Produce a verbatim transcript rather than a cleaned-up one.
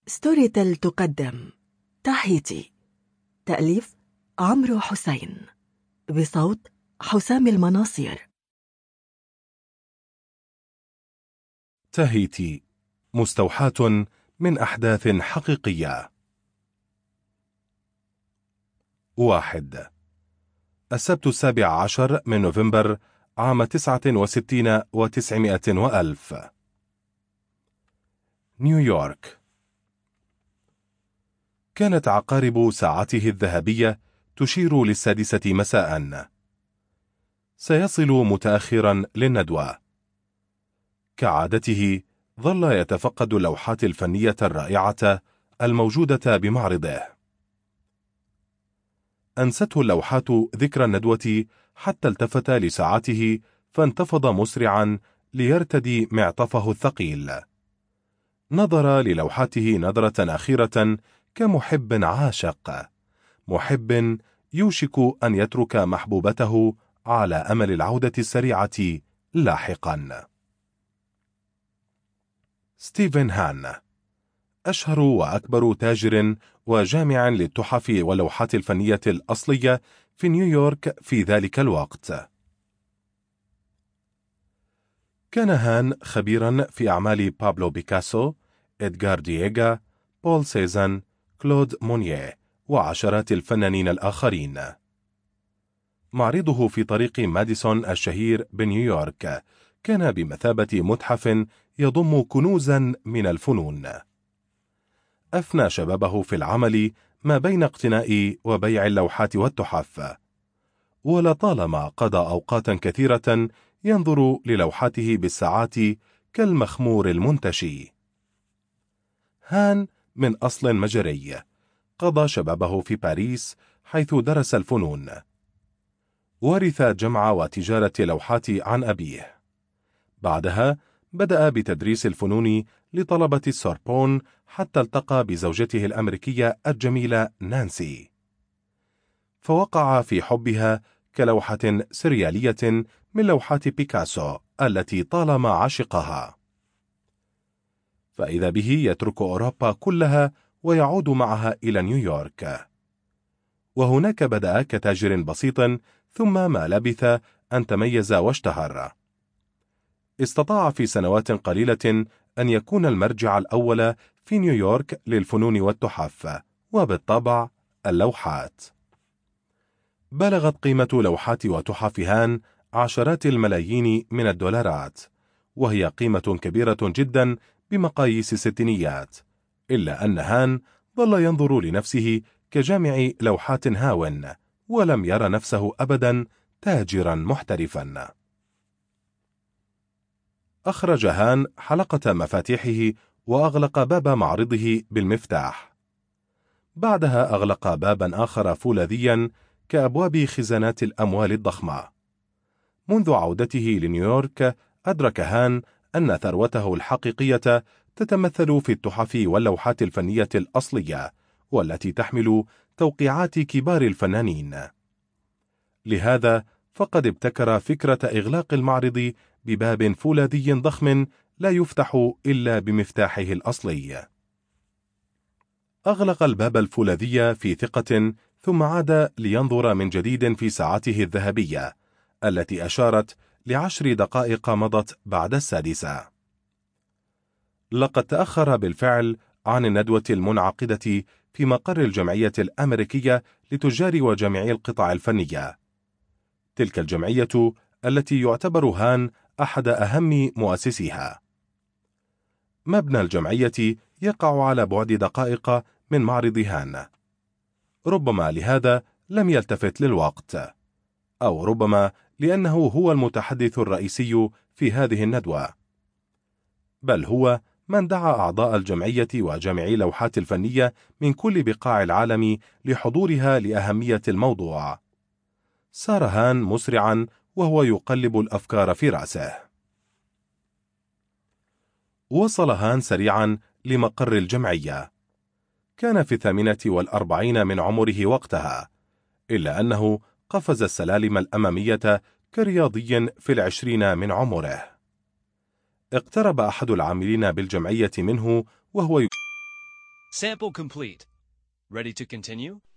ستوري تيل تقدم تاهيتي. تأليف عمرو حسين، بصوت حسام المناصير. تاهيتي مستوحاة من أحداث حقيقية. واحد. السبت السابع عشر من نوفمبر عام تسعة وستين وتسعمائة وألف. نيويورك. كانت عقارب ساعته الذهبية تشير للسادسة مساء. سيصل متأخرا للندوة. كعادته ظل يتفقد اللوحات الفنية الرائعة الموجودة بمعرضه. أنسته اللوحات ذكر الندوة حتى التفت لساعته فانتفض مسرعا ليرتدي معطفه الثقيل. نظر للوحاته نظرة أخيرة كمحب عاشق، محب يوشك أن يترك محبوبته على أمل العودة السريعة لاحقا. ستيفن هان، أشهر وأكبر تاجر وجامع للتحف واللوحات الفنية الأصلية في نيويورك في ذلك الوقت. كان هان خبيرا في أعمال بابلو بيكاسو، إدغار دييغا، بول سيزان، كلود مونيه وعشرات الفنانين الآخرين. معرضه في طريق ماديسون الشهير بنيويورك كان بمثابة متحف يضم كنوزا من الفنون. أفنى شبابه في العمل ما بين اقتناء وبيع اللوحات والتحف، ولطالما قضى أوقاتا كثيرة ينظر للوحاته بالساعات كالمخمور المنتشي. هان من أصل مجري، قضى شبابه في باريس حيث درس الفنون. ورث جمع وتجارة لوحات عن أبيه. بعدها بدأ بتدريس الفنون لطلبة السوربون حتى التقى بزوجته الأمريكية الجميلة نانسي، فوقع في حبها كلوحة سريالية من لوحات بيكاسو التي طالما عشقها. فإذا به يترك أوروبا كلها ويعود معها إلى نيويورك. وهناك بدأ كتاجر بسيط، ثم ما لبث أن تميز واشتهر. استطاع في سنوات قليلة أن يكون المرجع الأول في نيويورك للفنون والتحف، وبالطبع اللوحات. بلغت قيمة لوحات وتحف هان عشرات الملايين من الدولارات، وهي قيمة كبيرة جدا بمقاييس الستينيات، إلا أن هان ظل ينظر لنفسه كجامع لوحات هاون، ولم يرى نفسه أبدا تاجرا محترفا. أخرج هان حلقة مفاتيحه وأغلق باب معرضه بالمفتاح. بعدها أغلق بابا آخر فولاذيا كأبواب خزانات الأموال الضخمة. منذ عودته لنيويورك أدرك هان أن ثروته الحقيقية تتمثل في التحف واللوحات الفنية الأصلية، والتي تحمل توقيعات كبار الفنانين. لهذا فقد ابتكر فكرة إغلاق المعرض بباب فولاذي ضخم لا يفتح إلا بمفتاحه الأصلي. أغلق الباب الفولاذي في ثقة، ثم عاد لينظر من جديد في ساعته الذهبية التي أشارت لعشر دقائق مضت بعد السادسة. لقد تأخر بالفعل عن الندوة المنعقدة في مقر الجمعية الأمريكية لتجار وجامعي القطع الفنية. تلك الجمعية التي يعتبر هان أحد أهم مؤسسيها. مبنى الجمعية يقع على بعد دقائق من معرض هان. ربما لهذا لم يلتفت للوقت، أو ربما لأنه هو المتحدث الرئيسي في هذه الندوة، بل هو من دعا أعضاء الجمعية وجامعي اللوحات الفنية من كل بقاع العالم لحضورها لأهمية الموضوع. سار هان مسرعا وهو يقلب الأفكار في رأسه. وصل هان سريعا لمقر الجمعية. كان في الثامنة والأربعين من عمره وقتها، إلا أنه قفز السلالم الأمامية كرياضي في العشرين من عمره. اقترب أحد العاملين بالجمعية منه وهو Sample complete. Ready to continue?